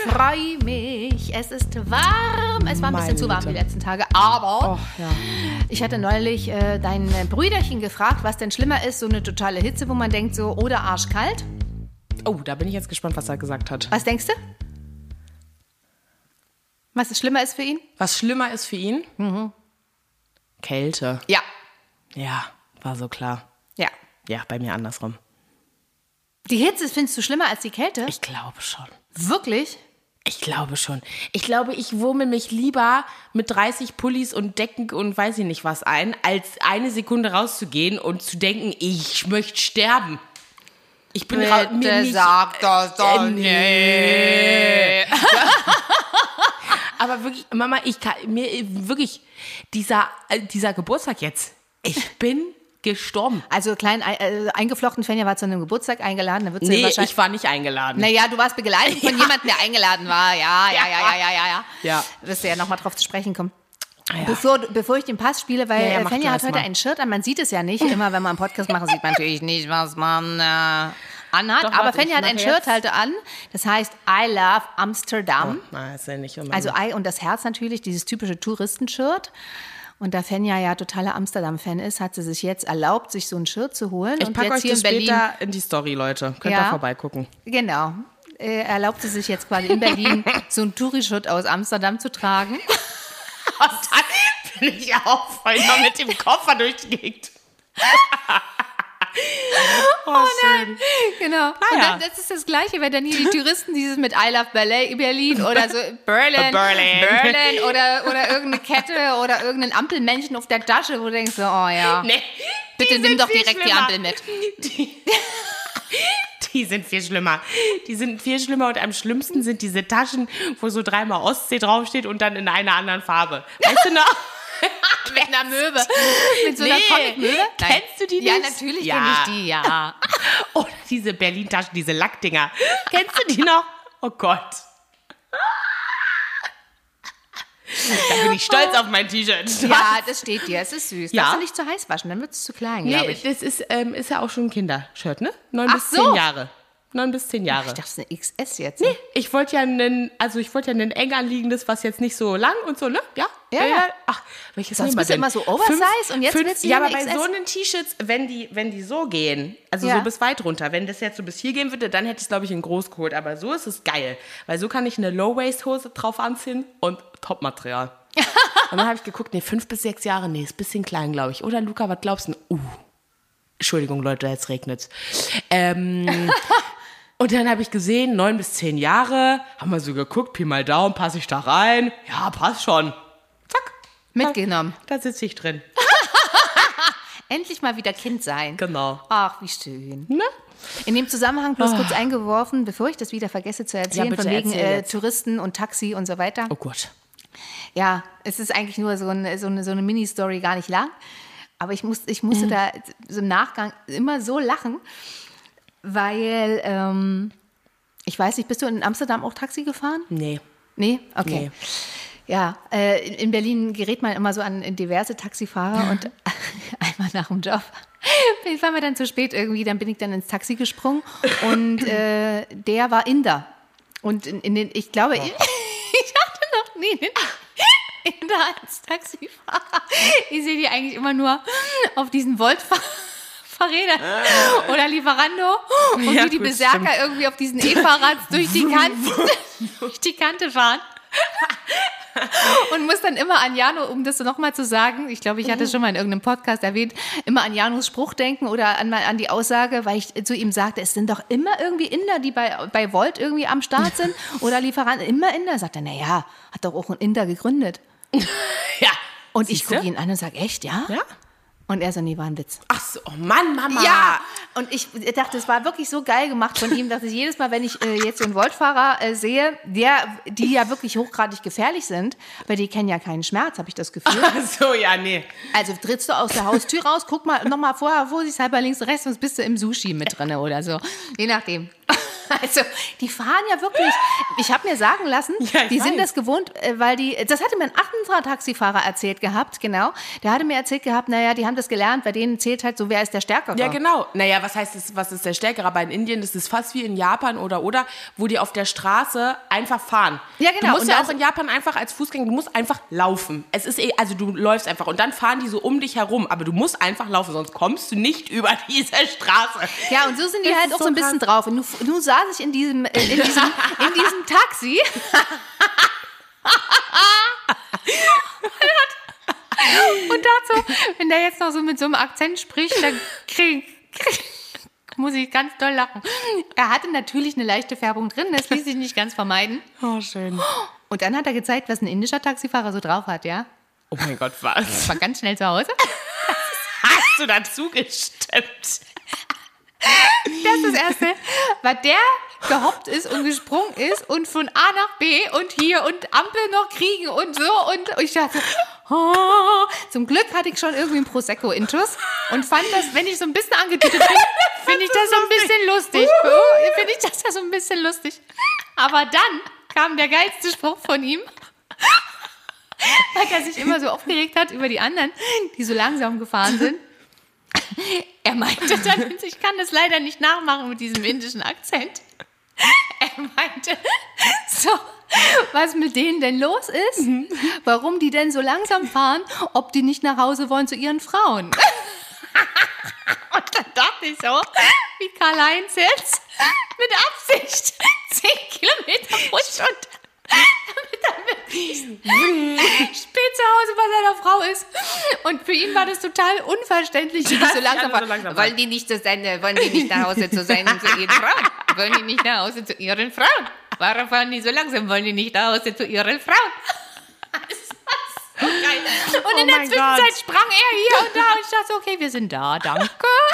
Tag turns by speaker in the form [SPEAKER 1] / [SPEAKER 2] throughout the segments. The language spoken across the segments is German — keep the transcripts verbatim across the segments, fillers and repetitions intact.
[SPEAKER 1] freue mich. Es ist warm. Es war ein bisschen zu warm die letzten Tage. Aber
[SPEAKER 2] oh, ja.
[SPEAKER 1] ich hatte neulich äh, dein Brüderchen gefragt, was denn schlimmer ist. So eine totale Hitze, wo man denkt so, oder arschkalt.
[SPEAKER 2] Oh, da bin ich jetzt gespannt, was er gesagt hat.
[SPEAKER 1] Was denkst du? Was es schlimmer ist für ihn?
[SPEAKER 2] Was schlimmer ist für ihn?
[SPEAKER 1] Mhm.
[SPEAKER 2] Kälte.
[SPEAKER 1] Ja.
[SPEAKER 2] Ja, war so klar.
[SPEAKER 1] Ja.
[SPEAKER 2] Ja, bei mir andersrum.
[SPEAKER 1] Die Hitze findest du schlimmer als die Kälte?
[SPEAKER 2] Ich glaube schon.
[SPEAKER 1] Wirklich?
[SPEAKER 2] Ich glaube schon. Ich glaube, ich wurme mich lieber mit dreißig Pullis und Decken und weiß ich nicht was ein, als eine Sekunde rauszugehen und zu denken, ich möchte sterben. Ich bin
[SPEAKER 1] Bitte
[SPEAKER 2] ra- mir nicht,
[SPEAKER 1] sag das doch
[SPEAKER 2] äh, nee. Aber wirklich, Mama, ich kann mir wirklich dieser, äh, dieser Geburtstag jetzt, ich bin gestorben.
[SPEAKER 1] Also klein äh, eingeflochten, Fenja war zu einem Geburtstag eingeladen. Da wird sie
[SPEAKER 2] Nee,
[SPEAKER 1] wahrscheinlich.
[SPEAKER 2] ich war nicht eingeladen.
[SPEAKER 1] Naja, du warst begleitet von
[SPEAKER 2] Ja.
[SPEAKER 1] jemandem, der eingeladen war. Ja, ja, ja, ja, ja, ja, ja.
[SPEAKER 2] Ja.
[SPEAKER 1] Wirst du ja nochmal drauf zu sprechen kommen.
[SPEAKER 2] Ja.
[SPEAKER 1] Bevor, bevor ich den Pass spiele, weil
[SPEAKER 2] Ja, ja,
[SPEAKER 1] äh,
[SPEAKER 2] mach
[SPEAKER 1] Fenja
[SPEAKER 2] du
[SPEAKER 1] hat
[SPEAKER 2] erst
[SPEAKER 1] heute
[SPEAKER 2] mal.
[SPEAKER 1] ein Shirt an. Man sieht es ja nicht. Immer wenn wir einen Podcast machen, sieht man natürlich nicht, was man äh, anhat.
[SPEAKER 2] Doch,
[SPEAKER 1] Aber
[SPEAKER 2] warte,
[SPEAKER 1] Fenja
[SPEAKER 2] ich
[SPEAKER 1] hat ein
[SPEAKER 2] mache
[SPEAKER 1] Shirt
[SPEAKER 2] jetzt.
[SPEAKER 1] halt an. Das heißt I love Amsterdam.
[SPEAKER 2] Oh, nein, ist ja nicht immer
[SPEAKER 1] Also
[SPEAKER 2] so.
[SPEAKER 1] Ei und das Herz natürlich, dieses typische Touristenshirt. Und da Fenja ja totaler Amsterdam-Fan ist, hat sie sich jetzt erlaubt, sich so ein Shirt zu holen.
[SPEAKER 2] Ich
[SPEAKER 1] und
[SPEAKER 2] packe
[SPEAKER 1] jetzt
[SPEAKER 2] euch
[SPEAKER 1] hier
[SPEAKER 2] das
[SPEAKER 1] in Berlin.
[SPEAKER 2] später in die Story, Leute. Könnt
[SPEAKER 1] Ja.
[SPEAKER 2] da vorbeigucken.
[SPEAKER 1] Genau. Äh, erlaubt sie sich jetzt quasi in Berlin so ein Touri-Shirt aus Amsterdam zu tragen.
[SPEAKER 2] Und dann bin ich auch voll noch mit dem Koffer durchgekickt. Oh, schön.
[SPEAKER 1] Genau. Und dann, das ist das Gleiche, wenn dann hier die Touristen dieses mit I love Berlin, Berlin oder so Berlin,
[SPEAKER 2] Berlin.
[SPEAKER 1] Berlin oder, oder irgendeine Kette oder irgendein Ampelmännchen auf der Tasche, wo du denkst so, oh ja,
[SPEAKER 2] Nee,
[SPEAKER 1] bitte
[SPEAKER 2] die
[SPEAKER 1] nimm
[SPEAKER 2] sind
[SPEAKER 1] doch
[SPEAKER 2] viel
[SPEAKER 1] direkt die
[SPEAKER 2] schlimmer.
[SPEAKER 1] Ampel mit.
[SPEAKER 2] Die, die sind viel schlimmer. Die sind viel schlimmer und am schlimmsten sind diese Taschen, wo so dreimal Ostsee draufsteht und dann in einer anderen Farbe. Weißt du noch?
[SPEAKER 1] Mit einer Möwe. Mit so einer
[SPEAKER 2] Nee.
[SPEAKER 1] Comic-Möwe? Nein.
[SPEAKER 2] Kennst du die nicht?
[SPEAKER 1] Ja, natürlich
[SPEAKER 2] Ja.
[SPEAKER 1] kenne ich die, ja.
[SPEAKER 2] Oder diese Berlin-Taschen, diese Lackdinger. Kennst du die noch? Oh Gott. Da bin ich stolz auf mein T-Shirt.
[SPEAKER 1] Ja, das steht dir. Es ist süß.
[SPEAKER 2] Ja.
[SPEAKER 1] Darfst du nicht zu heiß waschen, dann wird es zu klein, glaube
[SPEAKER 2] Nee,
[SPEAKER 1] ich.
[SPEAKER 2] das ist, ähm, ist ja auch schon ein Kindershirt, ne? Neun
[SPEAKER 1] Ach
[SPEAKER 2] bis
[SPEAKER 1] so.
[SPEAKER 2] zehn Jahre. Neun bis zehn Jahre.
[SPEAKER 1] Ich dachte, es ist eine X S jetzt.
[SPEAKER 2] Nee, ich wollte ja einen, also ich wollte ja ein eng anliegendes, was jetzt nicht so lang und so, ne? Ja?
[SPEAKER 1] Ja, ja.
[SPEAKER 2] Ach, welches
[SPEAKER 1] Sonst
[SPEAKER 2] nehmen wir
[SPEAKER 1] bist du
[SPEAKER 2] denn?
[SPEAKER 1] immer so Oversize
[SPEAKER 2] Fünf-
[SPEAKER 1] und jetzt
[SPEAKER 2] fünf,
[SPEAKER 1] willst du
[SPEAKER 2] ja,
[SPEAKER 1] hier
[SPEAKER 2] aber
[SPEAKER 1] eine
[SPEAKER 2] bei
[SPEAKER 1] X S?
[SPEAKER 2] so einen T-Shirts, wenn die, wenn die so gehen, also
[SPEAKER 1] Ja.
[SPEAKER 2] so bis weit runter, wenn das jetzt so bis hier gehen würde, dann hätte ich es, glaube ich, in groß geholt. Aber so ist es geil, weil so kann ich eine Low-Waist-Hose drauf anziehen und Top-Material. Und dann habe ich geguckt, nee, fünf bis sechs Jahre, nee, ist ein bisschen klein, glaube ich. Oder Luca, was glaubst du? Uh, Entschuldigung, Leute, jetzt regnet's. Ähm... Und dann habe ich gesehen, neun bis zehn Jahre, haben wir so geguckt, Pi mal Daumen, passe ich da rein? Ja, passt schon. Zack.
[SPEAKER 1] Mitgenommen.
[SPEAKER 2] Da, da sitze ich drin.
[SPEAKER 1] Endlich mal wieder Kind sein.
[SPEAKER 2] Genau.
[SPEAKER 1] Ach, wie schön.
[SPEAKER 2] Ne?
[SPEAKER 1] In dem Zusammenhang bloß kurz eingeworfen, bevor ich das wieder vergesse zu erzählen,
[SPEAKER 2] Ja, bitte
[SPEAKER 1] von wegen
[SPEAKER 2] erzähl
[SPEAKER 1] äh,
[SPEAKER 2] jetzt.
[SPEAKER 1] Touristen und Taxi und so weiter.
[SPEAKER 2] Oh Gott.
[SPEAKER 1] Ja, es ist eigentlich nur so, ein, so eine, so eine Mini-Story, gar nicht lang. Aber ich, muss, ich musste da so im Nachgang immer so lachen, weil, ähm, ich weiß nicht, bist du in Amsterdam auch Taxi gefahren?
[SPEAKER 2] Nee.
[SPEAKER 1] Nee? Okay.
[SPEAKER 2] Nee.
[SPEAKER 1] Ja, äh, in in Berlin gerät man immer so an diverse Taxifahrer und einmal nach dem Job war mir dann zu spät irgendwie, dann bin ich dann ins Taxi gesprungen und äh, der war Inder. Und in, in den, ich glaube, ich, ich hatte noch nie einen Inder als Taxifahrer. Ich sehe die eigentlich immer nur auf diesen Volt-Fahrrädern oder Lieferando und
[SPEAKER 2] Ja,
[SPEAKER 1] wie die
[SPEAKER 2] gut,
[SPEAKER 1] Berserker
[SPEAKER 2] stimmt.
[SPEAKER 1] irgendwie auf diesen E-Fahrrads durch die Kante, durch die Kante fahren. Und muss dann immer an Jano, um das nochmal zu sagen, ich glaube, ich hatte es schon mal in irgendeinem Podcast erwähnt, immer an Janos Spruch denken oder an, an die Aussage, weil ich zu ihm sagte, es sind doch immer irgendwie Inder, die bei, bei Volt irgendwie am Start sind oder Lieferanten, immer Inder. Sagt er, naja, hat doch auch ein Inder gegründet.
[SPEAKER 2] Ja.
[SPEAKER 1] Und ich
[SPEAKER 2] Siehste?
[SPEAKER 1] gucke ihn an und sage, echt, ja?
[SPEAKER 2] Ja?
[SPEAKER 1] Und er so, nee, war ein Witz.
[SPEAKER 2] Ach so, oh Mann, Mama.
[SPEAKER 1] Ja, und ich dachte, es war wirklich so geil gemacht von ihm, dass ich jedes Mal, wenn ich äh, jetzt so einen Voltfahrer äh, sehe, der, die ja wirklich hochgradig gefährlich sind, weil die kennen ja keinen Schmerz, habe ich das Gefühl.
[SPEAKER 2] Ach so, ja, nee.
[SPEAKER 1] Also trittst du aus der Haustür raus, guck mal nochmal vorher, vorsichtshalber links und rechts, sonst bist du im Sushi mit drin oder so. Je nachdem. Also, die fahren ja wirklich, ich habe mir sagen lassen,
[SPEAKER 2] Ja, ich
[SPEAKER 1] die sind
[SPEAKER 2] weiß.
[SPEAKER 1] das gewohnt, äh, weil die, das hatte mir ein anderer Taxifahrer erzählt gehabt, genau. Der hatte mir erzählt gehabt, naja, die haben das gelernt, bei denen zählt halt so, wer ist der Stärkere.
[SPEAKER 2] Ja, genau. Naja, was heißt das, was ist der Stärkere? Aber in Indien ist es fast wie in Japan oder, oder, wo die auf der Straße einfach fahren.
[SPEAKER 1] Ja, genau.
[SPEAKER 2] Du musst
[SPEAKER 1] Und
[SPEAKER 2] ja
[SPEAKER 1] das-
[SPEAKER 2] auch in Japan einfach als Fußgänger, du musst einfach laufen. Es ist eh, also du läufst einfach und dann fahren die so um dich herum, aber du musst einfach laufen, sonst kommst du nicht über diese Straße.
[SPEAKER 1] Ja, und so sind die
[SPEAKER 2] Das
[SPEAKER 1] halt
[SPEAKER 2] ist
[SPEAKER 1] auch
[SPEAKER 2] so
[SPEAKER 1] so ein bisschen drauf. Und nun, nun saß ich in diesem, äh, in diesem, in diesem Taxi. Und dazu, wenn der jetzt noch so mit so einem Akzent spricht, dann krieg, krieg, muss ich ganz doll lachen. Er hatte natürlich eine leichte Färbung drin, das ließ sich nicht ganz vermeiden.
[SPEAKER 2] Oh, schön.
[SPEAKER 1] Und dann hat er gezeigt, was ein indischer Taxifahrer so drauf hat, ja?
[SPEAKER 2] Oh mein Gott, was?
[SPEAKER 1] War ganz schnell zu Hause.
[SPEAKER 2] Hast du dazu gestimmt?
[SPEAKER 1] Das ist das Erste, weil der gehoppt ist und gesprungen ist und von A nach B und hier und Ampel noch kriegen und so. Und ich dachte, oh. Zum Glück hatte ich schon irgendwie einen Prosecco-Intus und fand das, wenn ich so ein bisschen angetütet bin, finde ich das so ein bisschen lustig. Finde ich das ja so ein bisschen lustig. Aber dann kam der geilste Spruch von ihm, weil er sich immer so aufgeregt hat über die anderen, die so langsam gefahren sind. Er meinte dann, ich kann das leider nicht nachmachen mit diesem indischen Akzent. Er meinte, so, was mit denen denn los ist, warum die denn so langsam fahren, ob die nicht nach Hause wollen zu ihren Frauen. Und dann dachte ich so, wie Karl-Heinz jetzt mit Absicht zehn Kilometer pro Stunde, damit er wirklich spät zu Hause bei seiner Frau ist. Und für ihn war das total unverständlich, wie die so langsam
[SPEAKER 2] alle so
[SPEAKER 1] fahren.
[SPEAKER 2] langsam
[SPEAKER 1] Wollen die nicht, zu seine, wollen die nicht nach Hause zu seinen, zu ihren Frauen? Wollen die nicht nach Hause zu ihren Frauen? Warum fahren die so langsam? Wollen die nicht nach Hause zu ihren Frauen? Das war so geil. Und
[SPEAKER 2] Oh
[SPEAKER 1] in der
[SPEAKER 2] mein
[SPEAKER 1] Zwischenzeit
[SPEAKER 2] Gott.
[SPEAKER 1] sprang er hier und da und ich dachte so, okay, wir sind da, danke.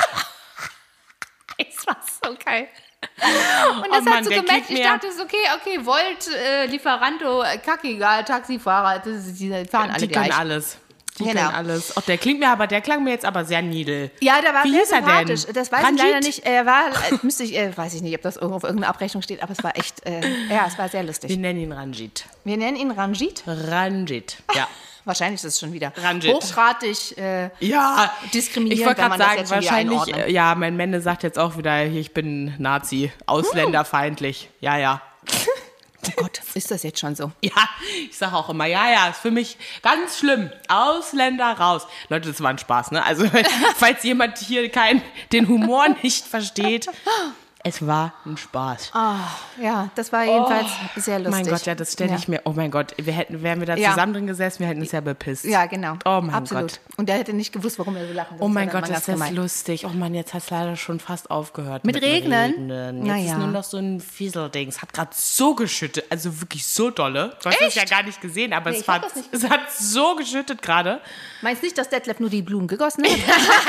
[SPEAKER 1] Es war so geil. Und das
[SPEAKER 2] Oh Mann,
[SPEAKER 1] hat so
[SPEAKER 2] der
[SPEAKER 1] gemerkt,
[SPEAKER 2] klingt
[SPEAKER 1] ich
[SPEAKER 2] mir-
[SPEAKER 1] dachte so, okay, okay, Volt, äh, Lieferanto, äh, Kackegal, Taxifahrer, das ist, die fahren alle
[SPEAKER 2] Die
[SPEAKER 1] gleich.
[SPEAKER 2] können alles. Die
[SPEAKER 1] Genau.
[SPEAKER 2] können alles. Oh, der klingt mir aber, der klang mir jetzt aber sehr niedel.
[SPEAKER 1] Ja, der war
[SPEAKER 2] Wie
[SPEAKER 1] sehr
[SPEAKER 2] hieß er denn?
[SPEAKER 1] sympathisch. Das weiß
[SPEAKER 2] Ranjit?
[SPEAKER 1] ich leider nicht. Er war, äh, müsste ich, äh, weiß ich nicht, ob das irgendwo auf irgendeiner Abrechnung steht, aber es war echt, äh, ja, es war sehr
[SPEAKER 2] Wir
[SPEAKER 1] lustig.
[SPEAKER 2] nennen ihn Ranjit.
[SPEAKER 1] Wir nennen ihn Ranjit.
[SPEAKER 2] Ranjit, ja.
[SPEAKER 1] Wahrscheinlich ist es schon wieder
[SPEAKER 2] Ranjit.
[SPEAKER 1] hochgradig äh,
[SPEAKER 2] Ja,
[SPEAKER 1] diskriminierend,
[SPEAKER 2] ich wollte
[SPEAKER 1] wenn
[SPEAKER 2] gerade
[SPEAKER 1] man das
[SPEAKER 2] sagen,
[SPEAKER 1] jetzt schon wieder
[SPEAKER 2] wahrscheinlich,
[SPEAKER 1] einordnet.
[SPEAKER 2] äh, ja, mein Männer sagt jetzt auch wieder, hier, ich bin Nazi, ausländerfeindlich. Ja, ja.
[SPEAKER 1] Oh Gott, ist das jetzt schon so?
[SPEAKER 2] Ja, ich sage auch immer, ja, ja, ist für mich ganz schlimm. Ausländer raus. Leute, das war ein Spaß, ne? Also, falls jemand hier kein, den Humor nicht versteht, es war ein Spaß.
[SPEAKER 1] Ja, das war jedenfalls sehr lustig.
[SPEAKER 2] Mein Gott, ja, das stelle ich mir, oh mein Gott, wir hätten, wären wir da
[SPEAKER 1] Ja.
[SPEAKER 2] zusammen drin gesessen, wir hätten uns ja bepisst.
[SPEAKER 1] Ja, genau.
[SPEAKER 2] Oh mein
[SPEAKER 1] Absolut.
[SPEAKER 2] Gott.
[SPEAKER 1] Und der hätte nicht gewusst, warum er so lachen.
[SPEAKER 2] Oh mein
[SPEAKER 1] war dann
[SPEAKER 2] Gott,
[SPEAKER 1] mal
[SPEAKER 2] ist
[SPEAKER 1] ganz
[SPEAKER 2] das
[SPEAKER 1] gemein.
[SPEAKER 2] lustig. Oh Mann, jetzt hat es leider schon fast aufgehört.
[SPEAKER 1] Mit
[SPEAKER 2] dem
[SPEAKER 1] Regnen?
[SPEAKER 2] Regnen. Jetzt
[SPEAKER 1] Naja.
[SPEAKER 2] ist nur noch so ein Fieselding. Es hat gerade so geschüttet, also wirklich so dolle. Du hast es ja gar nicht gesehen, aber
[SPEAKER 1] Nee,
[SPEAKER 2] es,
[SPEAKER 1] ich hab
[SPEAKER 2] war,
[SPEAKER 1] das nicht
[SPEAKER 2] es hat so geschüttet gerade.
[SPEAKER 1] Meinst nicht, dass Detlef nur die Blumen gegossen hat?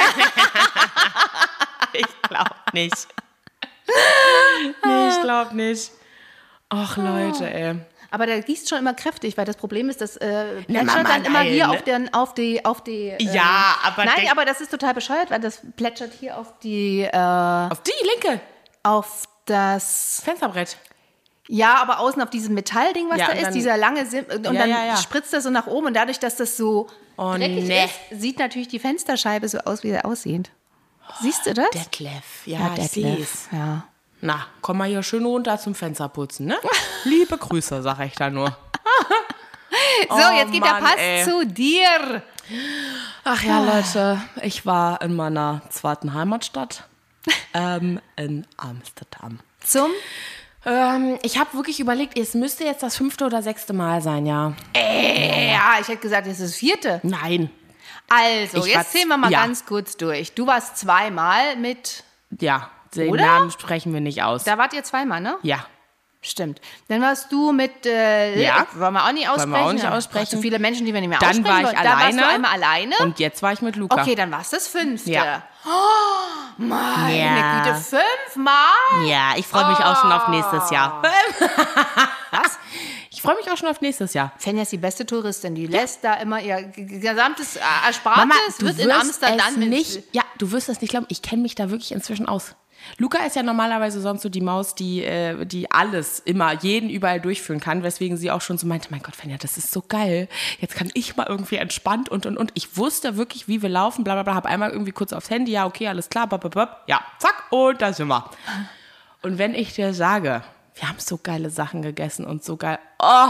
[SPEAKER 2] Ich glaube nicht. Nee, ich glaube nicht. Ach, Leute, ey.
[SPEAKER 1] Aber der gießt schon immer kräftig, weil das Problem ist, dass äh,
[SPEAKER 2] Na,
[SPEAKER 1] plätschert
[SPEAKER 2] Mama,
[SPEAKER 1] dann immer
[SPEAKER 2] nein,
[SPEAKER 1] hier
[SPEAKER 2] ne?
[SPEAKER 1] auf, den, auf die... Auf die ähm,
[SPEAKER 2] Ja, aber
[SPEAKER 1] Nein,
[SPEAKER 2] denk-
[SPEAKER 1] aber das ist total bescheuert, weil das plätschert hier auf die... Äh,
[SPEAKER 2] Auf die linke
[SPEAKER 1] auf das...
[SPEAKER 2] Fensterbrett.
[SPEAKER 1] Ja, aber außen auf diesem Metallding, was
[SPEAKER 2] Ja,
[SPEAKER 1] da
[SPEAKER 2] und
[SPEAKER 1] ist,
[SPEAKER 2] dann-
[SPEAKER 1] dieser lange... Sim und
[SPEAKER 2] Ja,
[SPEAKER 1] dann
[SPEAKER 2] ja, ja.
[SPEAKER 1] spritzt das so nach oben und dadurch, dass das so
[SPEAKER 2] Oh,
[SPEAKER 1] dreckig
[SPEAKER 2] nee.
[SPEAKER 1] ist, sieht natürlich die Fensterscheibe so aus, wie sie aussieht. Siehst du das?
[SPEAKER 2] Detlef. Ja, ich
[SPEAKER 1] Detlef.
[SPEAKER 2] seh's.
[SPEAKER 1] Ja.
[SPEAKER 2] Na, komm mal hier schön runter zum Fenster putzen, ne? Liebe Grüße, sag ich da nur.
[SPEAKER 1] So,
[SPEAKER 2] Oh,
[SPEAKER 1] jetzt geht
[SPEAKER 2] Mann,
[SPEAKER 1] der Pass
[SPEAKER 2] ey.
[SPEAKER 1] zu dir.
[SPEAKER 2] Ach ja, Leute, ich war in meiner zweiten Heimatstadt, ähm, in Amsterdam.
[SPEAKER 1] Zum...
[SPEAKER 2] Ähm, ich habe wirklich überlegt, es müsste jetzt das fünfte oder sechste Mal sein, ja.
[SPEAKER 1] Äh, ja, ich hätte gesagt, es ist das vierte.
[SPEAKER 2] Nein,
[SPEAKER 1] Also,
[SPEAKER 2] Ich war
[SPEAKER 1] jetzt zählen wir mal
[SPEAKER 2] ja.
[SPEAKER 1] ganz kurz durch. Du warst zweimal mit,
[SPEAKER 2] ja, den
[SPEAKER 1] Oder?
[SPEAKER 2] Namen sprechen wir nicht aus.
[SPEAKER 1] da wart ihr zweimal, ne?
[SPEAKER 2] Ja,
[SPEAKER 1] Stimmt. Dann warst du mit, äh,
[SPEAKER 2] Ja.
[SPEAKER 1] wollen wir auch nicht aussprechen.
[SPEAKER 2] wir auch nicht
[SPEAKER 1] Ja,
[SPEAKER 2] aussprechen.
[SPEAKER 1] So viele Menschen, die wir nicht mehr
[SPEAKER 2] dann
[SPEAKER 1] aussprechen
[SPEAKER 2] war ich
[SPEAKER 1] wollen. Dann warst
[SPEAKER 2] alleine.
[SPEAKER 1] du einmal alleine.
[SPEAKER 2] Und jetzt war ich mit Luca.
[SPEAKER 1] Okay, dann war es das fünfte.
[SPEAKER 2] Ja.
[SPEAKER 1] Oh, meine
[SPEAKER 2] Ja.
[SPEAKER 1] Güte, fünfmal?
[SPEAKER 2] Ja, ich freue mich auch schon auf nächstes Jahr.
[SPEAKER 1] Was?
[SPEAKER 2] Ich freue mich auch schon auf nächstes Jahr.
[SPEAKER 1] Fenja ist die beste Touristin. Die lässt da immer ihr g- gesamtes Erspartes,
[SPEAKER 2] du
[SPEAKER 1] wird in
[SPEAKER 2] wirst
[SPEAKER 1] Amsterdam
[SPEAKER 2] es
[SPEAKER 1] mit-
[SPEAKER 2] nicht, ja, du wirst es nicht glauben, ich kenne mich da wirklich inzwischen aus. Luca ist ja normalerweise sonst so die Maus, die, äh, die alles, immer, jeden überall durchführen kann, weswegen sie auch schon so meinte, mein Gott, Fenja, das ist so geil. Jetzt kann ich mal irgendwie entspannt und, und, und. Ich wusste wirklich, wie wir laufen, bla, bla, bla, hab einmal irgendwie kurz aufs Handy, ja, okay, alles klar, bap, bap, bap. Ja, zack, und da sind wir. Und wenn ich dir sage, wir haben so geile Sachen gegessen und so geil, oh,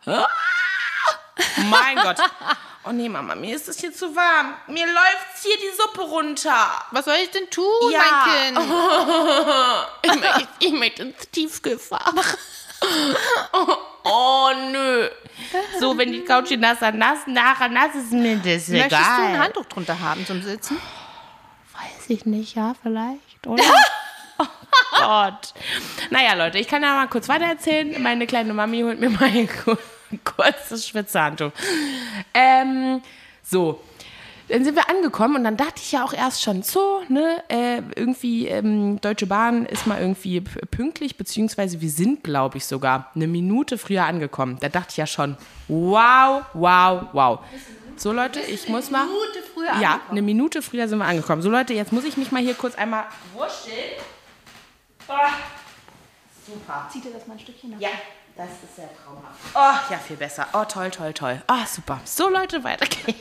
[SPEAKER 2] mein Gott. Oh nee, Mama, mir ist es hier zu warm. Mir läuft hier die Suppe runter.
[SPEAKER 1] Was soll ich denn tun,
[SPEAKER 2] Ja.
[SPEAKER 1] mein Kind?
[SPEAKER 2] Ich möchte, ich möchte ins Tiefkühlfach. Oh, oh, nö. So, wenn die Couch hier nass nass, nachher nass ist mir das egal.
[SPEAKER 1] Möchtest du ein Handtuch drunter haben zum Sitzen?
[SPEAKER 2] Weiß ich nicht, ja, vielleicht, oder? Oh Gott. Naja, Leute, ich kann ja mal kurz weitererzählen. Meine kleine Mami holt mir mal ein kurzes Schwitzhandtuch. Ähm, so. Dann sind wir angekommen und dann dachte ich ja auch erst schon so, ne, äh, irgendwie ähm, Deutsche Bahn ist mal irgendwie p- pünktlich, beziehungsweise wir sind, glaube ich, sogar eine Minute früher angekommen. Da dachte ich ja schon, wow, wow, wow. So, Leute, ich muss mal...
[SPEAKER 1] Eine Minute früher
[SPEAKER 2] Ja,
[SPEAKER 1] angekommen.
[SPEAKER 2] eine Minute früher sind wir angekommen. So, Leute, jetzt muss ich mich mal hier kurz einmal wursteln. Oh, super.
[SPEAKER 1] Zieht dir das mal ein Stückchen nach?
[SPEAKER 2] Ja, das ist sehr traumhaft. Oh, ja, viel besser. Oh, toll, toll, toll. Oh, super. So, Leute, weiter geht's.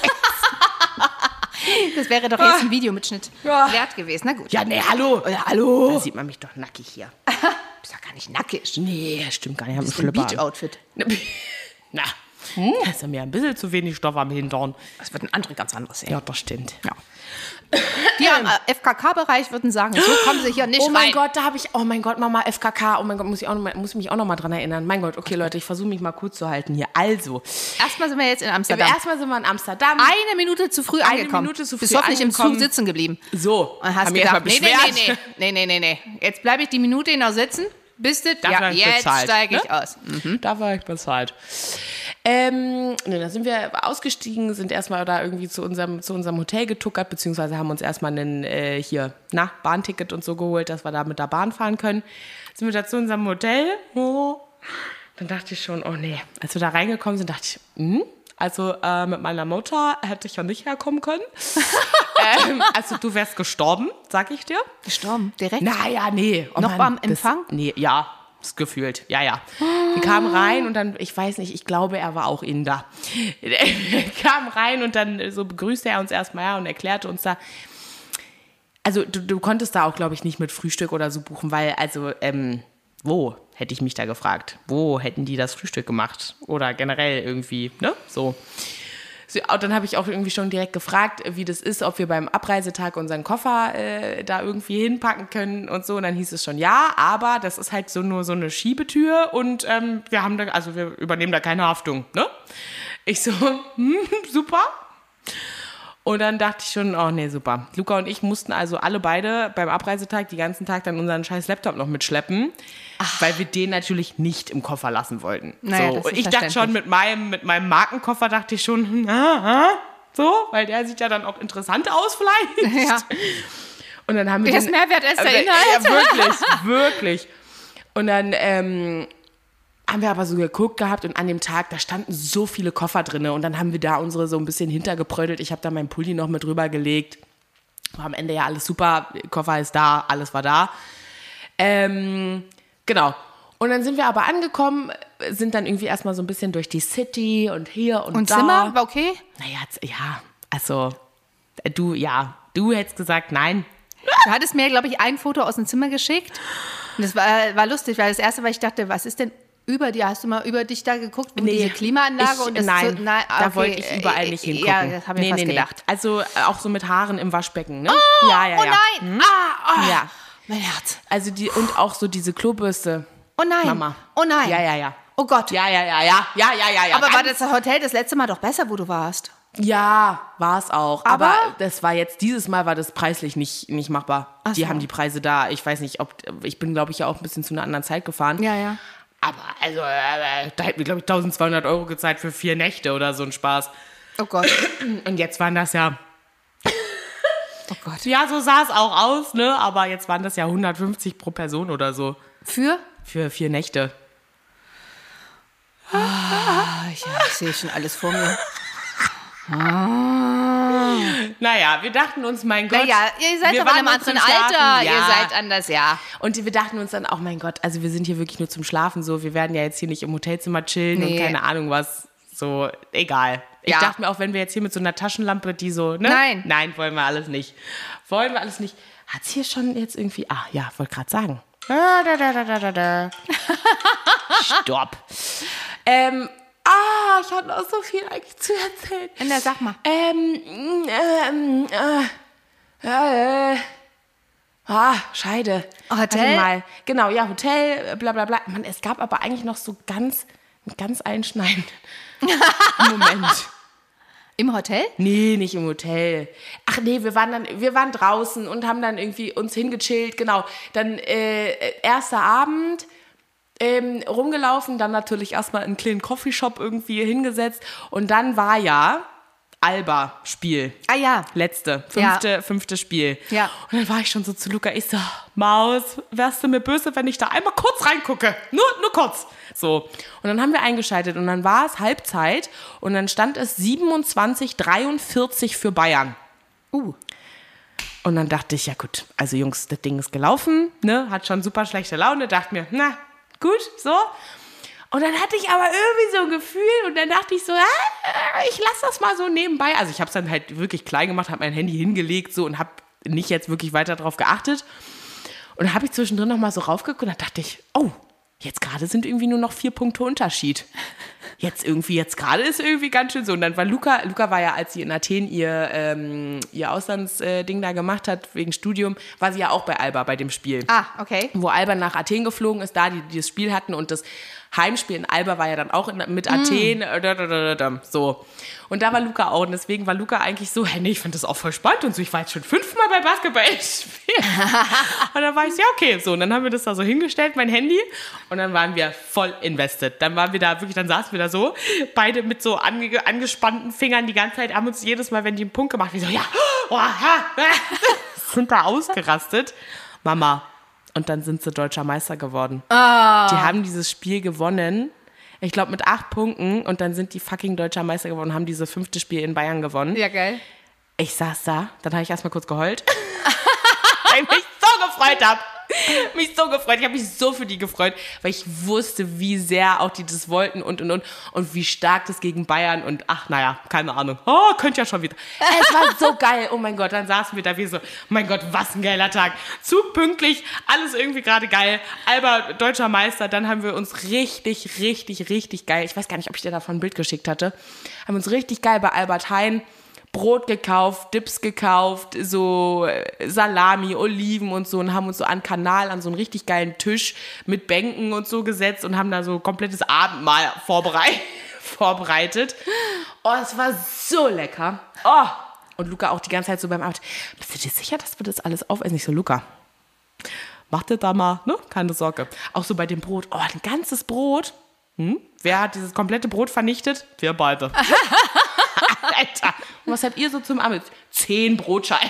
[SPEAKER 1] Das wäre doch jetzt ein Videomitschnitt
[SPEAKER 2] Ja.
[SPEAKER 1] wert gewesen. Na gut.
[SPEAKER 2] Ja, nee, hallo.
[SPEAKER 1] Ja, hallo.
[SPEAKER 2] Da sieht man mich doch nackig hier.
[SPEAKER 1] Bist ja gar nicht nackig.
[SPEAKER 2] Nee, stimmt gar nicht. Ich habe einen
[SPEAKER 1] Das ist ein
[SPEAKER 2] Schlüpper an.
[SPEAKER 1] Beach-Outfit.
[SPEAKER 2] Na, da ist ja mir ein bisschen zu wenig Stoff am Hintern.
[SPEAKER 1] Das wird ein andere ganz anderes sehen.
[SPEAKER 2] Ja, das stimmt. Ja.
[SPEAKER 1] Die am äh, F K K-Bereich würden sagen, so kommen sie hier nicht
[SPEAKER 2] Oh mein
[SPEAKER 1] rein.
[SPEAKER 2] Gott, da habe ich, oh mein Gott, Mama, F K K, oh mein Gott, muss ich, auch noch mal, muss ich mich auch noch mal dran erinnern. Mein Gott, okay, Leute, ich versuche mich mal kurz zu halten hier. Also,
[SPEAKER 1] Erstmal sind wir jetzt in Amsterdam.
[SPEAKER 2] erstmal sind wir in Amsterdam.
[SPEAKER 1] Eine Minute zu früh
[SPEAKER 2] Eine
[SPEAKER 1] angekommen.
[SPEAKER 2] Minute zu früh
[SPEAKER 1] Bist hoffentlich im
[SPEAKER 2] angekommen.
[SPEAKER 1] Zug sitzen geblieben.
[SPEAKER 2] So,
[SPEAKER 1] Und hast
[SPEAKER 2] haben wir erstmal
[SPEAKER 1] gedacht, nee, nee,
[SPEAKER 2] beschwert.
[SPEAKER 1] nee, nee, nee, nee, nee. Jetzt bleibe ich die Minute noch sitzen. Bist du?
[SPEAKER 2] Dafür
[SPEAKER 1] Ja,
[SPEAKER 2] hab ich
[SPEAKER 1] jetzt
[SPEAKER 2] bezahlt,
[SPEAKER 1] steige ich
[SPEAKER 2] ne?
[SPEAKER 1] aus.
[SPEAKER 2] Da war ich bezahlt. Ähm, ne, dann sind wir ausgestiegen, sind erstmal da irgendwie zu unserem, zu unserem Hotel getuckert, beziehungsweise haben uns erstmal ein äh, hier, na, Bahnticket und so geholt, dass wir da mit der Bahn fahren können. Sind wir da zu unserem Hotel. Oh. Dann dachte ich schon, oh nee. Als wir da reingekommen sind, dachte ich, hm, also äh, mit meiner Mutter hätte ich ja nicht herkommen können. ähm, also du wärst gestorben, sag ich dir.
[SPEAKER 1] Gestorben, direkt?
[SPEAKER 2] Naja, nee. Oh
[SPEAKER 1] Noch
[SPEAKER 2] Mann,
[SPEAKER 1] beim
[SPEAKER 2] das-
[SPEAKER 1] Empfang?
[SPEAKER 2] Nee, ja, ist gefühlt. Ja, ja. Wir kamen rein und dann, ich weiß nicht, ich glaube, er war auch Inder. Er kam rein und dann so begrüßte er uns erstmal ja, und erklärte uns da. Also du, du konntest da auch, glaube ich, nicht mit Frühstück oder so buchen, weil, also, ähm, wo, hätte ich mich da gefragt. Wo hätten die das Frühstück gemacht? Oder generell irgendwie, ne? So. So, und dann habe ich auch irgendwie schon direkt gefragt, wie das ist, ob wir beim Abreisetag unseren Koffer äh, da irgendwie hinpacken können und so. Und dann hieß es schon, ja, aber das ist halt so nur so eine Schiebetür und ähm, wir haben da, also wir übernehmen da keine Haftung, ne? Ich so, hm, super. Und dann dachte ich schon, oh nee, super. Luca und ich mussten also alle beide beim Abreisetag die ganzen Tag dann unseren scheiß Laptop noch mitschleppen, weil wir den natürlich nicht im Koffer lassen wollten.
[SPEAKER 1] Naja,
[SPEAKER 2] so.
[SPEAKER 1] das ist
[SPEAKER 2] Und ich dachte schon,
[SPEAKER 1] verständlich.
[SPEAKER 2] mit meinem, mit meinem Markenkoffer dachte ich schon, hm, ah, ah, so, weil der sieht ja dann auch interessant aus vielleicht.
[SPEAKER 1] Ja.
[SPEAKER 2] Und dann haben wir
[SPEAKER 1] Wer ist
[SPEAKER 2] den,
[SPEAKER 1] Mehrwert, ist der
[SPEAKER 2] äh,
[SPEAKER 1] Inhalt?
[SPEAKER 2] Ja, wirklich, wirklich. Und dann ähm, haben wir aber so geguckt gehabt und an dem Tag, da standen so viele Koffer drin und dann haben wir da unsere so ein bisschen hintergeprödelt. Ich habe da meinen Pulli noch mit drüber gelegt. War am Ende ja alles super, Koffer ist da, alles war da. Ähm, genau. Und dann sind wir aber angekommen, sind dann irgendwie erstmal so ein bisschen durch die City und hier und,
[SPEAKER 1] Und
[SPEAKER 2] da.
[SPEAKER 1] Zimmer, war okay?
[SPEAKER 2] Naja, z- ja, also äh, du, ja, du hättest gesagt, nein.
[SPEAKER 1] Du hattest mir, glaube ich, ein Foto aus dem Zimmer geschickt. Und das war, war lustig, weil das erste, weil ich dachte, was ist denn über dir? Hast du mal über dich da geguckt? Und
[SPEAKER 2] Nee,
[SPEAKER 1] diese Klimaanlage?
[SPEAKER 2] ich,
[SPEAKER 1] und das
[SPEAKER 2] nein,
[SPEAKER 1] so, nein
[SPEAKER 2] da
[SPEAKER 1] okay,
[SPEAKER 2] wollte ich überall nicht
[SPEAKER 1] äh,
[SPEAKER 2] hingucken.
[SPEAKER 1] Ja, das habe ich
[SPEAKER 2] nee,
[SPEAKER 1] fast
[SPEAKER 2] nee, nee.
[SPEAKER 1] gedacht.
[SPEAKER 2] Also äh, auch so mit Haaren im Waschbecken, ne? Oh, ja, ja,
[SPEAKER 1] Oh
[SPEAKER 2] ja.
[SPEAKER 1] nein! Ah, oh,
[SPEAKER 2] Ja.
[SPEAKER 1] Mein Herz.
[SPEAKER 2] Also die, und auch so diese Klobürste.
[SPEAKER 1] Oh nein.
[SPEAKER 2] Mama.
[SPEAKER 1] Oh nein.
[SPEAKER 2] Ja, ja, ja.
[SPEAKER 1] Oh Gott.
[SPEAKER 2] Ja, ja, ja, ja, ja, ja, ja, ja.
[SPEAKER 1] Aber war
[SPEAKER 2] Ganz-
[SPEAKER 1] das Hotel das letzte Mal doch besser, wo du warst?
[SPEAKER 2] Ja, war es auch. Aber,
[SPEAKER 1] Aber-
[SPEAKER 2] das war jetzt, dieses Mal war das preislich nicht, nicht machbar.
[SPEAKER 1] Ach
[SPEAKER 2] Die
[SPEAKER 1] so.
[SPEAKER 2] haben die Preise da. Ich weiß nicht, ob, ich bin, glaube ich, ja auch ein bisschen zu einer anderen Zeit gefahren.
[SPEAKER 1] Ja, ja.
[SPEAKER 2] Aber also, äh, da hätten wir, glaube ich, eintausendzweihundert Euro gezahlt für vier Nächte oder so ein Spaß.
[SPEAKER 1] Oh Gott.
[SPEAKER 2] Und jetzt waren das ja,
[SPEAKER 1] Oh Gott.
[SPEAKER 2] ja, so sah es auch aus, ne? Aber jetzt waren das ja hundertfünfzig pro Person oder so
[SPEAKER 1] Für?
[SPEAKER 2] für vier Nächte.
[SPEAKER 1] Ah, ich, ich sehe schon alles vor mir.
[SPEAKER 2] Naja, wir dachten uns, mein Gott.
[SPEAKER 1] Naja, ihr seid
[SPEAKER 2] wir
[SPEAKER 1] doch in
[SPEAKER 2] waren
[SPEAKER 1] einem
[SPEAKER 2] nur zum
[SPEAKER 1] anderen
[SPEAKER 2] Schlafen.
[SPEAKER 1] Alter.
[SPEAKER 2] Ja.
[SPEAKER 1] Ihr seid anders, ja.
[SPEAKER 2] Und wir dachten uns dann auch, mein Gott, also wir sind hier wirklich nur zum Schlafen so. Wir werden ja jetzt hier nicht im Hotelzimmer chillen
[SPEAKER 1] Nee.
[SPEAKER 2] und keine Ahnung was. So, egal. Ich
[SPEAKER 1] Ja.
[SPEAKER 2] dachte mir auch, wenn wir jetzt hier mit so einer Taschenlampe, die so, ne?
[SPEAKER 1] Nein.
[SPEAKER 2] Nein, wollen wir alles nicht. Wollen wir alles nicht. Hat's hier schon jetzt irgendwie, ah ja, wollte gerade sagen. Da, da, da, da, da, da. Stopp. Ähm, ah, ich hatte noch so viel eigentlich zu erzählen.
[SPEAKER 1] Na, sag mal.
[SPEAKER 2] Ähm, ähm, äh, äh, ah, Scheide.
[SPEAKER 1] Hotel?
[SPEAKER 2] Warte mal. Genau, ja, Hotel, bla bla bla. Mann, es gab aber eigentlich noch so ganz, ganz einschneidend. Moment.
[SPEAKER 1] Im Hotel?
[SPEAKER 2] Nee, nicht im Hotel. Ach nee, wir waren dann, wir waren draußen und haben dann irgendwie uns hingechillt, genau. Dann äh, erster Abend ähm, rumgelaufen, dann natürlich erstmal in einen kleinen Coffeeshop irgendwie hingesetzt und dann war ja Alba-Spiel.
[SPEAKER 1] Ah ja.
[SPEAKER 2] Letzte, fünfte,
[SPEAKER 1] Ja.
[SPEAKER 2] fünfte Spiel.
[SPEAKER 1] Ja.
[SPEAKER 2] Und dann war ich schon so zu Luca, ich so, Maus, wärst du mir böse, wenn ich da einmal kurz reingucke? Nur, nur kurz. So. Und dann haben wir eingeschaltet und dann war es Halbzeit und dann stand es siebenundzwanzig dreiundvierzig für Bayern.
[SPEAKER 1] Uh.
[SPEAKER 2] Und dann dachte ich, ja gut, also Jungs, das Ding ist gelaufen, ne, hat schon super schlechte Laune, dachte mir, na, gut, so. Und dann hatte ich aber irgendwie so ein Gefühl und dann dachte ich so, ah, ich lasse das mal so nebenbei. Also ich habe es dann halt wirklich klein gemacht, habe mein Handy hingelegt so und habe nicht jetzt wirklich weiter drauf geachtet. Und dann habe ich zwischendrin noch mal so raufgeguckt und dann dachte ich, oh, jetzt gerade sind irgendwie nur noch vier Punkte Unterschied. Jetzt irgendwie, jetzt gerade ist irgendwie ganz schön so. Und dann war Luca, Luca war ja, als sie in Athen ihr, ähm, ihr Auslandsding da gemacht hat, wegen Studium, war sie ja auch bei Alba bei dem Spiel.
[SPEAKER 1] Ah, okay.
[SPEAKER 2] Wo Alba nach Athen geflogen ist, da die, die das Spiel hatten und das Heimspiel in Alba war ja dann auch in, mit Athen, mm. da, da, da, da, so. Und da war Luca auch und deswegen war Luca eigentlich so, hey, nee, ich fand das auch voll spannend und so, ich war jetzt schon fünfmal bei Basketball spielen. Und dann war ich so, ja, okay, so. Und dann haben wir das da so hingestellt, mein Handy, und dann waren wir voll invested. Dann waren wir da wirklich, dann saßen wir da so, beide mit so ange, angespannten Fingern die ganze Zeit, haben uns jedes Mal, wenn die einen Punkt gemacht haben, wir so, ja, oh, ha, sind da ausgerastet. Mama. Und dann sind sie deutscher Meister geworden.
[SPEAKER 1] Oh.
[SPEAKER 2] Die haben dieses Spiel gewonnen, ich glaube mit acht Punkten, und dann sind die fucking deutscher Meister geworden und haben dieses fünfte Spiel in Bayern gewonnen.
[SPEAKER 1] Ja, geil.
[SPEAKER 2] Ich saß da, dann habe ich erstmal kurz geheult, weil ich mich so gefreut habe. Mich so gefreut, ich habe mich so für die gefreut, weil ich wusste, wie sehr auch die das wollten und und und und wie stark das gegen Bayern und ach naja, keine Ahnung, oh, könnte ja schon wieder. Es war so geil, oh mein Gott, dann saßen wir da wie so, mein Gott, was ein geiler Tag. Zug pünktlich, alles irgendwie gerade geil, Alba deutscher Meister, dann haben wir uns richtig, richtig, richtig geil, ich weiß gar nicht, ob ich dir davon ein Bild geschickt hatte, haben uns richtig geil bei Albert Heijn Brot gekauft, Dips gekauft, so Salami, Oliven und so und haben uns so an Kanal an so einen richtig geilen Tisch mit Bänken und so gesetzt und haben da so ein komplettes Abendmahl vorbereit, vorbereitet. Oh, es war so lecker. Oh. Und Luca auch die ganze Zeit so beim Abend, bist du dir sicher, dass wir das alles aufessen? Ich so, Luca, mach dir da mal, ne? Keine Sorge. Auch so bei dem Brot, oh, ein ganzes Brot. Hm? Wer hat dieses komplette Brot vernichtet? Wir beide. Alter, und was habt ihr so zum Abend? Zehn Brotscheiben.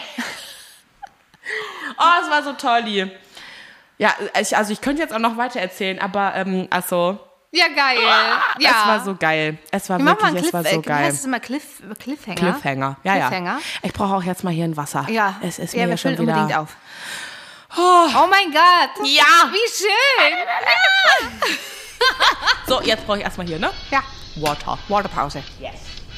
[SPEAKER 2] Oh, es war so toll. Ja, ich, also ich könnte jetzt auch noch weiter erzählen, aber ähm, also.
[SPEAKER 1] Ja, geil.
[SPEAKER 2] Ah,
[SPEAKER 1] ja.
[SPEAKER 2] Es war so geil. Es war
[SPEAKER 1] Wir machen mal
[SPEAKER 2] wirklich,
[SPEAKER 1] einen
[SPEAKER 2] es
[SPEAKER 1] Cliff,
[SPEAKER 2] war so
[SPEAKER 1] äh,
[SPEAKER 2] geil.
[SPEAKER 1] heißt es immer Cliff, Cliffhanger?
[SPEAKER 2] Cliffhanger. Ja,
[SPEAKER 1] Cliffhanger.
[SPEAKER 2] ja. Ich brauche auch jetzt mal hier ein Wasser.
[SPEAKER 1] Ja,
[SPEAKER 2] Es ist
[SPEAKER 1] ja,
[SPEAKER 2] mir
[SPEAKER 1] wir
[SPEAKER 2] hier schon
[SPEAKER 1] füllen
[SPEAKER 2] wieder.
[SPEAKER 1] unbedingt auf. Oh mein Gott.
[SPEAKER 2] Ja.
[SPEAKER 1] Wie schön.
[SPEAKER 2] So, jetzt brauche ich erstmal hier, ne?
[SPEAKER 1] Ja.
[SPEAKER 2] Water.
[SPEAKER 1] Waterpause.
[SPEAKER 2] Yes.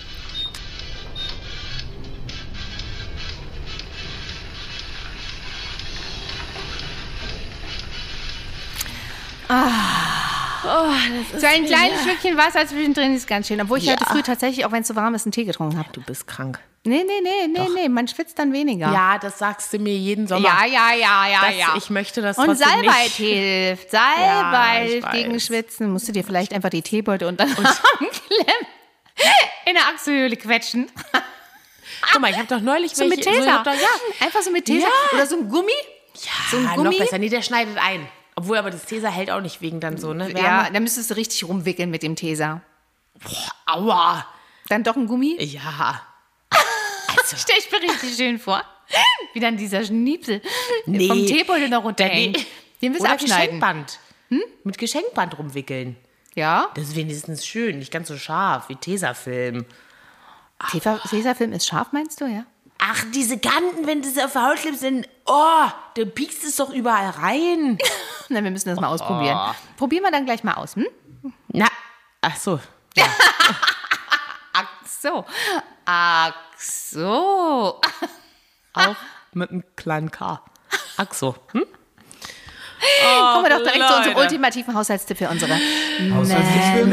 [SPEAKER 1] So ein kleines Stückchen Wasser zwischendrin ist ganz schön. Obwohl ich
[SPEAKER 2] Ja.
[SPEAKER 1] heute früh tatsächlich, auch wenn es so warm ist, einen Tee getrunken habe.
[SPEAKER 2] Du bist krank.
[SPEAKER 1] Nee, nee, nee, nee, nee. Man schwitzt dann weniger.
[SPEAKER 2] Ja, das sagst du mir jeden Sommer.
[SPEAKER 1] ja, ja, ja, ja.
[SPEAKER 2] Das,
[SPEAKER 1] ja.
[SPEAKER 2] Ich möchte das
[SPEAKER 1] Und
[SPEAKER 2] trotzdem
[SPEAKER 1] Salbei
[SPEAKER 2] nicht.
[SPEAKER 1] hilft. Salbei
[SPEAKER 2] Ja, ich
[SPEAKER 1] hilft gegen
[SPEAKER 2] weiß.
[SPEAKER 1] Schwitzen. Musst du dir vielleicht einfach die Teebeutel unter den Arm klemmen. In der Achselhöhle quetschen.
[SPEAKER 2] Guck mal, ich habe doch neulich
[SPEAKER 1] So mit
[SPEAKER 2] welche-
[SPEAKER 1] Tesa.
[SPEAKER 2] So, ja,
[SPEAKER 1] Einfach so mit Tesa.
[SPEAKER 2] Ja.
[SPEAKER 1] Oder so ein Gummi.
[SPEAKER 2] ja,
[SPEAKER 1] So ein
[SPEAKER 2] noch
[SPEAKER 1] Gummi.
[SPEAKER 2] besser. Nee, der schneidet ein. Obwohl, aber das Tesa hält auch nicht wegen dann so, ne?
[SPEAKER 1] Ja,
[SPEAKER 2] Wärme.
[SPEAKER 1] dann müsstest du richtig rumwickeln mit dem Tesa.
[SPEAKER 2] Aua.
[SPEAKER 1] Dann doch ein Gummi.
[SPEAKER 2] Ja. Also,
[SPEAKER 1] Stell ich mir richtig schön vor. Wie dann dieser Schniepsel
[SPEAKER 2] Nee.
[SPEAKER 1] vom Teebeutel noch runterhängt.
[SPEAKER 2] Nee.
[SPEAKER 1] Den willst du
[SPEAKER 2] oder
[SPEAKER 1] abschneiden.
[SPEAKER 2] Geschenkband. Hm? Mit Geschenkband rumwickeln.
[SPEAKER 1] Ja.
[SPEAKER 2] Das ist wenigstens schön, nicht ganz so scharf wie Tesafilm.
[SPEAKER 1] Tesa- Tesafilm ist scharf, meinst du, ja?
[SPEAKER 2] Ach, diese Kanten, wenn du sie auf der Haut schlimmst, dann, oh, du piekst es doch überall rein.
[SPEAKER 1] Na, wir müssen das mal ausprobieren. Probieren wir dann gleich mal aus, hm?
[SPEAKER 2] Na, ach so. Ja.
[SPEAKER 1] Ach so. Ach so.
[SPEAKER 2] Auch mit einem kleinen K. Ach so. Hm?
[SPEAKER 1] Kommen wir doch direkt Leute. zu unserem ultimativen Haushaltstipp für unsere
[SPEAKER 2] Haushaltstipp für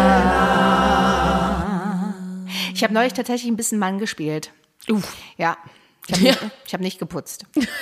[SPEAKER 1] Männer. Ich habe neulich tatsächlich ein bisschen Mann gespielt.
[SPEAKER 2] Uff.
[SPEAKER 1] Ja, ich habe nicht, ich hab nicht geputzt.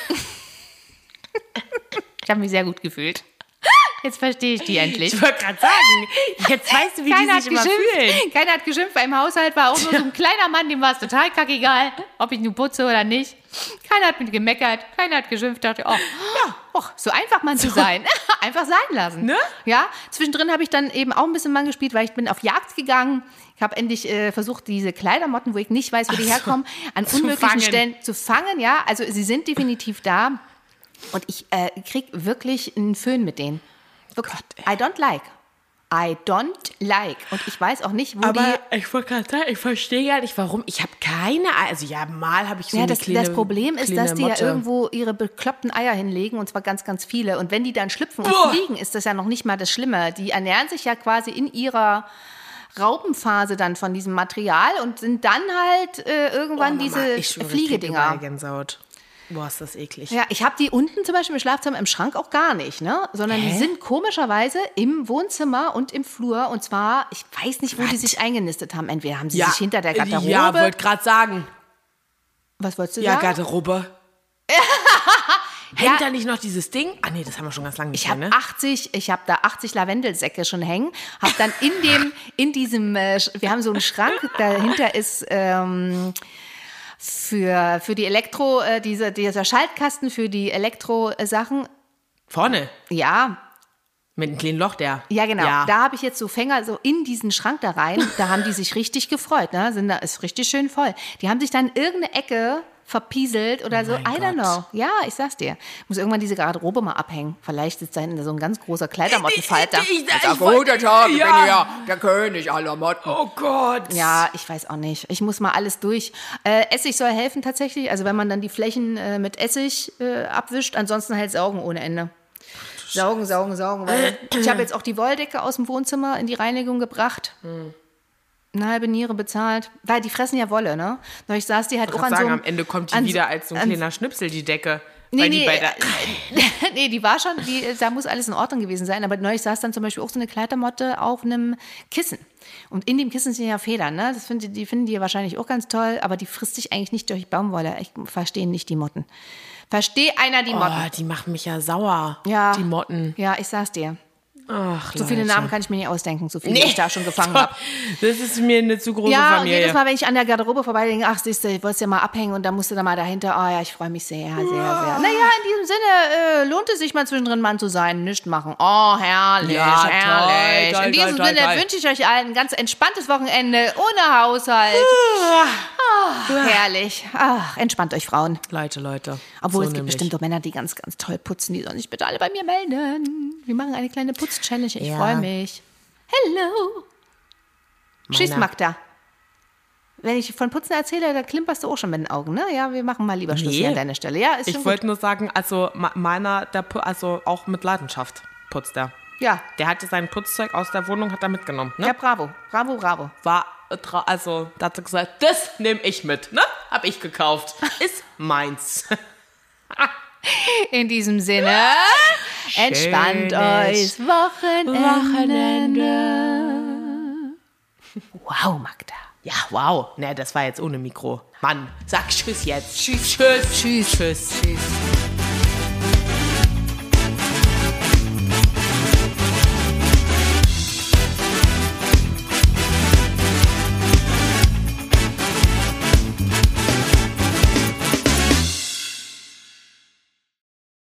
[SPEAKER 1] Ich habe mich sehr gut gefühlt. Jetzt verstehe ich die endlich.
[SPEAKER 2] Ich wollte gerade sagen, jetzt weißt du, wie
[SPEAKER 1] Keiner
[SPEAKER 2] die sich immer fühlen.
[SPEAKER 1] Keiner hat geschimpft, beim Haushalt war auch nur so ein kleiner Mann, dem war es total kackegal, ob ich nun putze oder nicht. Keiner hat mit gemeckert, keiner hat geschimpft, dachte, oh, ja, oh, so einfach Mann zu sein. Einfach sein lassen.
[SPEAKER 2] Ne?
[SPEAKER 1] Ja, zwischendrin habe ich dann eben auch ein bisschen Mann gespielt, weil ich bin auf Jagd gegangen. Ich habe endlich äh, versucht, diese Kleidermotten, wo ich nicht weiß, wo die
[SPEAKER 2] Ach so,
[SPEAKER 1] herkommen, an
[SPEAKER 2] zu
[SPEAKER 1] unmöglichen
[SPEAKER 2] fangen.
[SPEAKER 1] Stellen zu fangen. Ja, also sie sind definitiv da. Und ich äh, kriege wirklich einen Föhn mit denen. Wirklich.
[SPEAKER 2] Gott,
[SPEAKER 1] I don't like. I don't like. Und ich weiß auch nicht, wo
[SPEAKER 2] Aber
[SPEAKER 1] die...
[SPEAKER 2] ich wollte gerade sagen, ich verstehe gar nicht, warum. Ich habe keine Eier. Also ja, mal habe ich so
[SPEAKER 1] Ja,
[SPEAKER 2] eine
[SPEAKER 1] das,
[SPEAKER 2] kleine
[SPEAKER 1] das Problem ist,
[SPEAKER 2] kleine
[SPEAKER 1] dass die ja
[SPEAKER 2] Motte.
[SPEAKER 1] irgendwo ihre bekloppten Eier hinlegen, und zwar ganz, ganz viele. Und wenn die dann schlüpfen und
[SPEAKER 2] Boah.
[SPEAKER 1] fliegen, ist das ja noch nicht mal das Schlimme. Die ernähren sich ja quasi in ihrer Raupenphase dann von diesem Material und sind dann halt äh, irgendwann
[SPEAKER 2] Oh, Mama,
[SPEAKER 1] diese
[SPEAKER 2] ich schwöre, ich krieg
[SPEAKER 1] Fliegedinger.
[SPEAKER 2] überall Gänsehaut. Boah, ist das eklig.
[SPEAKER 1] Ja, ich habe die unten zum Beispiel im Schlafzimmer im Schrank auch gar nicht, ne? Sondern
[SPEAKER 2] Hä?
[SPEAKER 1] die sind komischerweise im Wohnzimmer und im Flur. Und zwar, ich weiß nicht, wo die sich eingenistet haben. Entweder haben sie sich hinter der Garderobe...
[SPEAKER 2] Ja, wollte gerade sagen.
[SPEAKER 1] Was wolltest du
[SPEAKER 2] Ja,
[SPEAKER 1] sagen?
[SPEAKER 2] Garderobe. Hängt da nicht noch dieses Ding? Ah nee, das haben wir schon ganz lange nicht
[SPEAKER 1] Ich
[SPEAKER 2] mehr,
[SPEAKER 1] habe
[SPEAKER 2] ne?
[SPEAKER 1] achtzig, ich habe da achtzig Lavendelsäcke schon hängen. Habe dann in dem, in diesem, äh, Sch- wir haben so einen Schrank, dahinter ist ähm, für, für die Elektro, äh, diese, dieser Schaltkasten für die Elektro-Sachen.
[SPEAKER 2] Vorne,
[SPEAKER 1] Ja,
[SPEAKER 2] mit einem kleinen Loch, der.
[SPEAKER 1] ja genau.
[SPEAKER 2] Ja.
[SPEAKER 1] Da habe ich jetzt so Fänger so in diesen Schrank da rein. Da haben die sich richtig gefreut, ne? Sind da ist richtig schön voll. Die haben sich dann in irgendeine Ecke verpieselt oder so.
[SPEAKER 2] mein
[SPEAKER 1] I don't
[SPEAKER 2] Gott.
[SPEAKER 1] know. Ja, ich sag's dir. Ich muss irgendwann diese Garderobe mal abhängen. Vielleicht ist da hinten so ein ganz großer Kleidermottenfalter.
[SPEAKER 2] Ich, ich, ich,
[SPEAKER 1] sag,
[SPEAKER 2] ich wollt-
[SPEAKER 1] guten Tag, ich
[SPEAKER 2] ja.
[SPEAKER 1] bin hier der König aller Motten.
[SPEAKER 2] Oh Gott.
[SPEAKER 1] Ja, ich weiß auch nicht. Ich muss mal alles durch. Äh, Essig soll helfen tatsächlich. Also wenn man dann die Flächen äh, mit Essig äh, abwischt, ansonsten halt saugen ohne Ende. Saugen, saugen, saugen. Weil ich habe jetzt auch die Wolldecke aus dem Wohnzimmer in die Reinigung gebracht.
[SPEAKER 2] Hm.
[SPEAKER 1] Eine halbe Niere bezahlt. Weil die fressen ja Wolle, ne? Neulich saß die halt
[SPEAKER 2] Ich
[SPEAKER 1] auch
[SPEAKER 2] kann
[SPEAKER 1] an
[SPEAKER 2] sagen,
[SPEAKER 1] so einem,
[SPEAKER 2] am Ende kommt die
[SPEAKER 1] an so-
[SPEAKER 2] wieder als so ein
[SPEAKER 1] an-
[SPEAKER 2] kleiner Schnipsel, die Decke.
[SPEAKER 1] Nee,
[SPEAKER 2] weil die
[SPEAKER 1] nee,
[SPEAKER 2] bei der,
[SPEAKER 1] nee, die war schon, die, da muss alles in Ordnung gewesen sein. Aber neulich saß dann zum Beispiel auch so eine Kleidermotte auf einem Kissen. Und in dem Kissen sind ja Federn, ne? Das finden, die finden die wahrscheinlich auch ganz toll, aber die frisst sich eigentlich nicht durch Baumwolle. Ich verstehe nicht die Motten. Verstehe einer die Motten?
[SPEAKER 2] oh, die machen mich ja sauer.
[SPEAKER 1] Ja.
[SPEAKER 2] Die Motten.
[SPEAKER 1] Ja, ich sag's dir.
[SPEAKER 2] Ach,
[SPEAKER 1] So viele
[SPEAKER 2] Leute.
[SPEAKER 1] Namen kann ich mir nicht ausdenken, so viele
[SPEAKER 2] Nee.
[SPEAKER 1] ich da schon gefangen habe.
[SPEAKER 2] Das ist mir eine zu große
[SPEAKER 1] Ja, und
[SPEAKER 2] Familie.
[SPEAKER 1] jedes Mal, wenn ich an der Garderobe vorbeidenke, ach, siehst du, ich wollte es ja mal abhängen und dann musst du da mal dahinter. Oh ja, ich freue mich sehr, sehr, sehr. Naja, in diesem Sinne, äh, lohnt es sich mal zwischendrin Mann zu sein, nichts machen. Oh, herrlich,
[SPEAKER 2] Ja, toll,
[SPEAKER 1] herrlich.
[SPEAKER 2] toll,
[SPEAKER 1] in diesem
[SPEAKER 2] toll,
[SPEAKER 1] Sinne
[SPEAKER 2] toll.
[SPEAKER 1] wünsche ich euch allen ein ganz entspanntes Wochenende, ohne Haushalt. Ach, herrlich. Ach, entspannt euch, Frauen.
[SPEAKER 2] Leute, Leute.
[SPEAKER 1] Obwohl,
[SPEAKER 2] so
[SPEAKER 1] es gibt
[SPEAKER 2] nämlich.
[SPEAKER 1] bestimmt auch Männer, die ganz, ganz toll putzen. Die sollen sich bitte alle bei mir melden. Wir machen eine kleine Putz-Challenge. Ich
[SPEAKER 2] Ja.
[SPEAKER 1] freue mich. Hello. Tschüss,
[SPEAKER 2] Meiner-
[SPEAKER 1] Magda. Wenn ich von Putzen erzähle, da klimperst du auch schon mit den Augen, ne? Ja, wir machen mal lieber Schluss
[SPEAKER 2] Nee.
[SPEAKER 1] hier an deiner Stelle. Ja, ist schon
[SPEAKER 2] Ich
[SPEAKER 1] gut.
[SPEAKER 2] wollte nur sagen, also ma- meiner, der, pu- also auch mit Leidenschaft putzt er.
[SPEAKER 1] Ja,
[SPEAKER 2] Der hatte sein Putzzeug aus der Wohnung, hat er mitgenommen. Ne?
[SPEAKER 1] ja, bravo. Bravo, bravo.
[SPEAKER 2] War, äh, tra- also, da hat er gesagt, das nehme ich mit, ne? Hab ich gekauft. Ist meins.
[SPEAKER 1] In diesem Sinne, entspannt euch Wochenende.
[SPEAKER 2] Wochenende.
[SPEAKER 1] Wow, Magda.
[SPEAKER 2] Ja, wow. Ne, das war jetzt ohne Mikro. Mann, sag Tschüss jetzt. Tschüss. Tschüss.
[SPEAKER 1] Tschüss.
[SPEAKER 2] Tschüss.
[SPEAKER 1] Tschüss.